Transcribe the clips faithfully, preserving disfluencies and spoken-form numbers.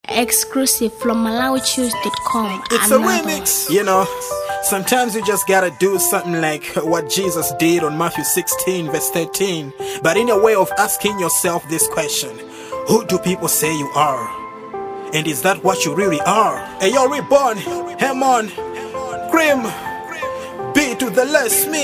Exclusive from Malawi Choose dot com. It's Another. a remix, you know. Sometimes you just gotta do something like what Jesus did on Matthew sixteen verse thirteen, but in a way of asking yourself this question: who do people say you are? And is that what you really are? Hey, you're reborn, Hemon, Grim, B to the less me.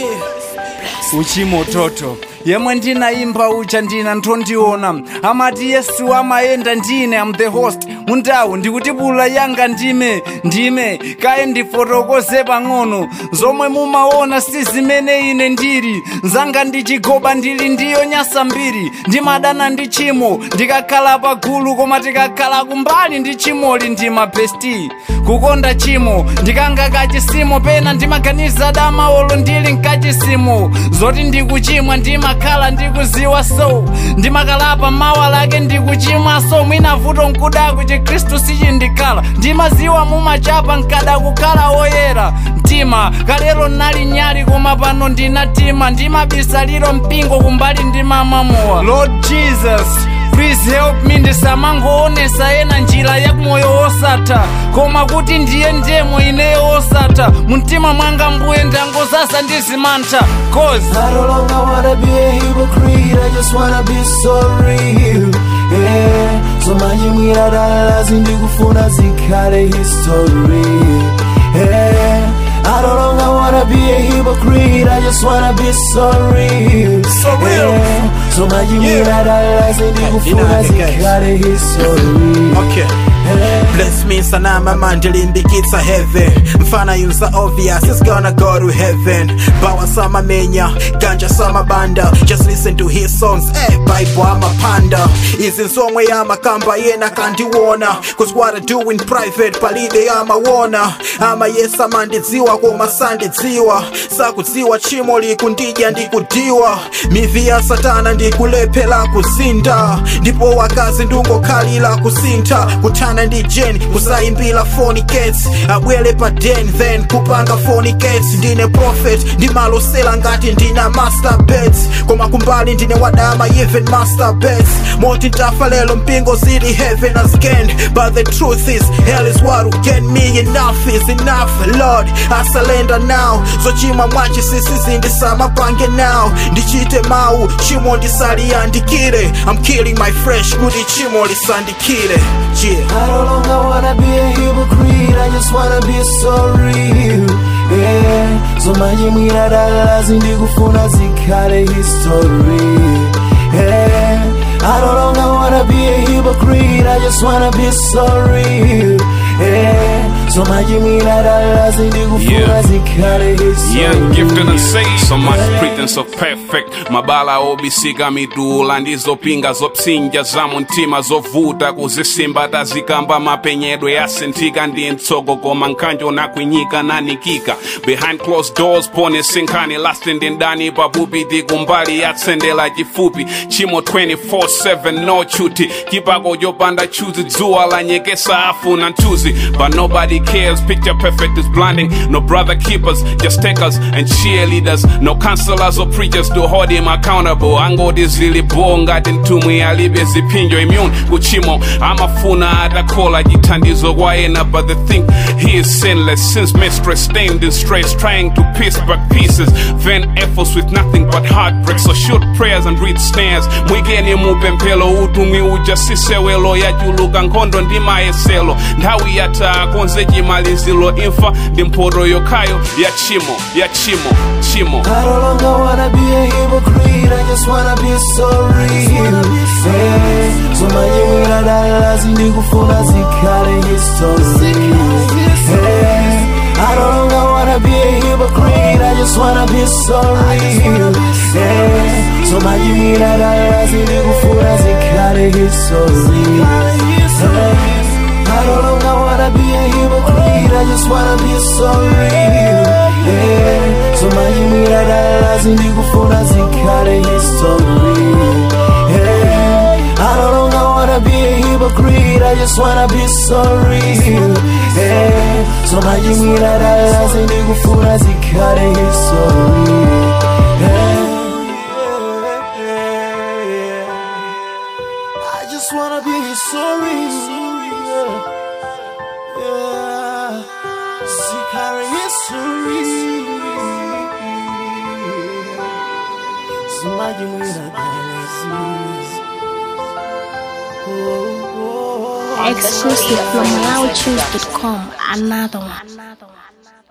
Uchimo toto yemwe ndinaimba ucha ndina ntondiona amati Yesu amaenda ndine am the host mundawu ndikutibula yanga ndime ndime kaye ndifotokoze pang'ono zomwe mumaona sizimene ine ndiri nzanga ndichigoba ndili ndiyo nyasa mbiri ndimadana ndi chimo ndikakhala pagulu koma tikakhala kumbali ndi chimoli ndima besti kukonda chimo ndikanga kachisimo pena ndimaganiza dama olo ndili nkachisimo zoti ndikuchimwa ndimakhala ndikuziwa so ndimakalapa mawa lake ndikuchimwa so mwina vuto nkuda kuti Kristu sichindikhala ndimaziwa mumachapa nkada kukhala oyera mtima kalero nali nyali koma pano ndinatima ndimabisaliro mpingo kumbali ndimamamowa Lord Jesus, please help me ndisamangoonesa ena njira ya moyo wosatha koma kuti ndiye ndemo ineyo wosatha mumtima mwanga mbuye ndangozasa ndizimantha cause I no longer wanna be a hypocrite, I just wanna be so real, yeah. So majimwira dalazi ndikufuna zikhale history, yeah. I no longer wanna be a hypocrite, I just wanna be so real, so real. Yeah. So majimwira dalazi ndikufuna zikhale history. Okay. Bless me sanama mandilimbikitsa heaven mfana yunza obvious is gonna go to heaven bawa sama menya ganja sama banda just listen to his songs eh Bible ama panda izi nsomwe ya makamba yena kandiwona cause what I do in private palide ama wona ama yesa mandidziwa koma sandidziwa sakudziwa chimo likundija ndikudiwa mivi ya satana ndikulephela kuzinda ndipo wakazi ndungo khalila kusinta kutana ndi Jen kusaimbila fornicates abwele pa den then kupanga fornicates ndine prophet ndimalosela ngati ndina master beds koma kumbali ndine wadama even master beds moti ndafa lelo mpingo zili heaven as gain but the truth is hell is what will get me enough is enough Lord I surrender now so chima mwachi sisi zindisama pange now ndichite mau chimo ndisalia ndikire I'm killing my fresh kuti chimo lisandikire yeah. I no longer wanna be a hypocrite, I just wanna be so real, yeah. So majimwira dalazi ndikufuna zikhale history, yeah. I no longer wanna be a hypocrite, I just wanna be so real, yeah. So majimwira dalazi ndikufuna zikhale history. Young, gifted and saved, so much pretense of perfect. Mabala obisika midula ndizopinga zopsinja zamuntima zovuta kuzisimba tazikamba mapenyedwe yasentika ndi mtsogo koma nkanjo nakwinyika nanikika behind closed doors pone sinkani lasting ndani pabupi kumbali yatsendela chifupi chimo twenty-four seven no chuti kipako jopanda chuzi dzuwa la nyekesa afu na nchuzi but nobody cares picture perfect is blinding no brother keepers just takers and cheerleaders no counselors or preachers to hold him accountable angodi zilibonga tintumwi alibe zipinjo immune kuchimo amafuna atakola jitandizo kwaena but the thing he is sinless since mistress stained in stress trying to piece back pieces vain efforts with nothing but heartbreak so shoot prayers and read snares mwigeni mupempelo utumwi ujasisewelo yajuluka nkhondo ndimayeselo nthawi yata konze chimalizilo imfa ndimphoto yokhayo ya chimo ya chimo chimo. I no longer wanna be a hypocrite, I just wanna be so real, yeah. So majimwira dalazi ndikufuna zikhale history, yeah. I no longer wanna be a hypocrite, I just wanna be so real, yeah. So majimwira dalazi ndikufuna zikhale history, yeah. I no longer wanna be a hypocrite, I just wanna be so real, yeah. So majimwira dalazi ndikufuna zikhale history, yeah. I no longer wanna be a hypocrite, I just wanna be so real, yeah. So majimwira dalazi ndikufuna zikhale history, yeah. I just wanna be so real, yeah. somachimwira dalasi. Oh, oh, oh. Exclusive from malawi choose dot com. Another one.